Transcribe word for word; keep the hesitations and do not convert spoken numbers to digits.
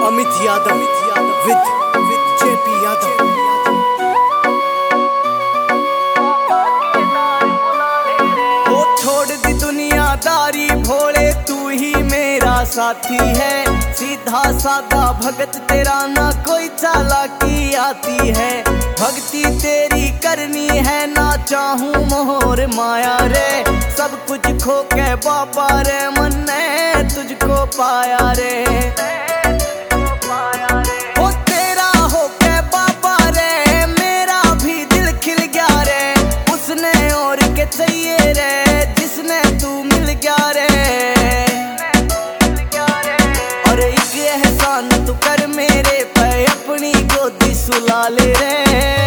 Amit Yadav with with JP Yadav. वो छोड़ दी दुनियादारी भोले, तू ही मेरा साथी है। सीधा साधा भगत तेरा, ना कोई चालाकी आती है। भक्ति तेरी करनी है, ना चाहूं मोहर माया रे। सब कुछ खो के बाबा रे, मन ने तुझको पाया रे। ओ तेरा हो के बाबा रे, मेरा भी दिल खिल गया रे। उसने और के चाहिए रे, जिसने तू मिल गया रे। और एक एहसान तू कर मेरे पे, अपनी गोदी सुला ले रे।